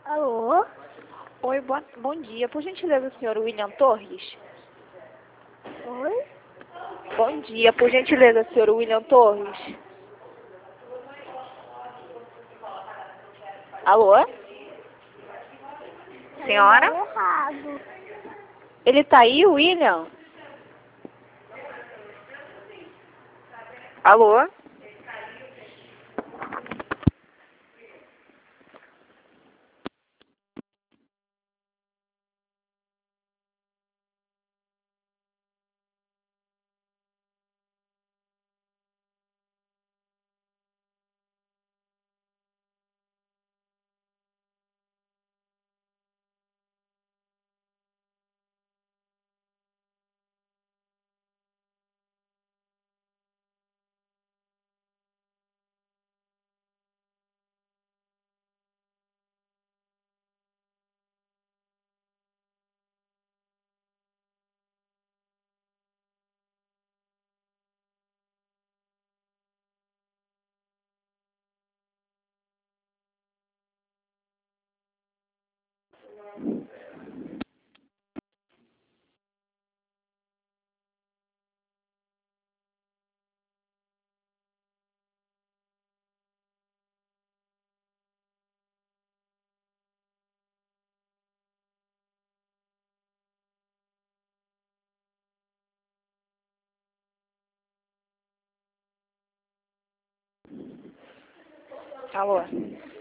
Alô? Oi, bom dia. Por gentileza, senhor William Torres? Oi? Bom dia. Por gentileza, senhor William Torres? Alô? Senhora? Errado. Ele tá aí, William? Alô? Alô?